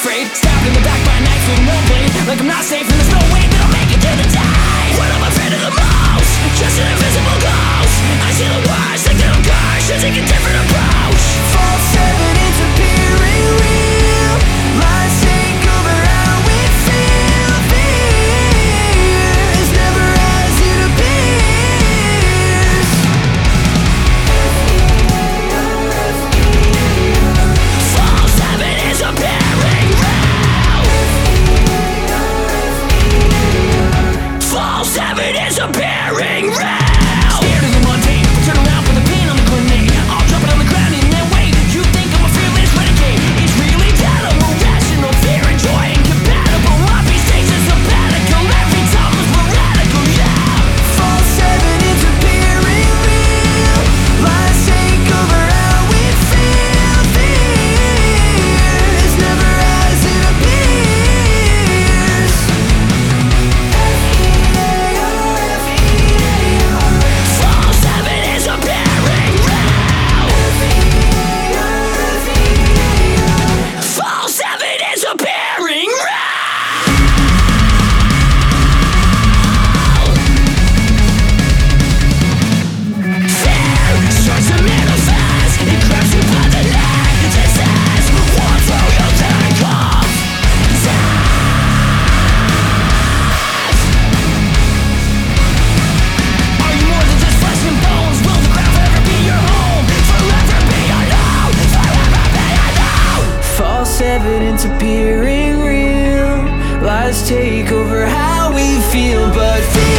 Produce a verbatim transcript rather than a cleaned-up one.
afraid. Stabbed in the back by a knife with no blade. Like I'm not safe and there's no way that I'll make it to the day. What I'm afraid of the most, just an invisible ghost. I see the worst, think that I'm cursed. Should take a different approach. False evidence appearing real. Lies take over how we feel. Fear is never as it appears. False evidence appearing real. False evidence appearing real. Scared of the mundane, but turn around for the pain on the grenade. I'll drop it on the ground and then wait. You think I'm a fearless renegade? It's really that I'm irrational, fear and joy incompatible. My stage is sabbatical, every time was radical, yeah. False evidence appearing real. Lies take over how we feel. Fear is never as it appears. False evidence appearing real. False evidence appearing real. Fear starts to manifest. It grabs you by the neck. It says, "What will you think of death?" Are you more than just flesh and bones? Will the ground forever be your home? Forever be alone. Forever be alone. False evidence appearing real. Lies take over how we feel, but fear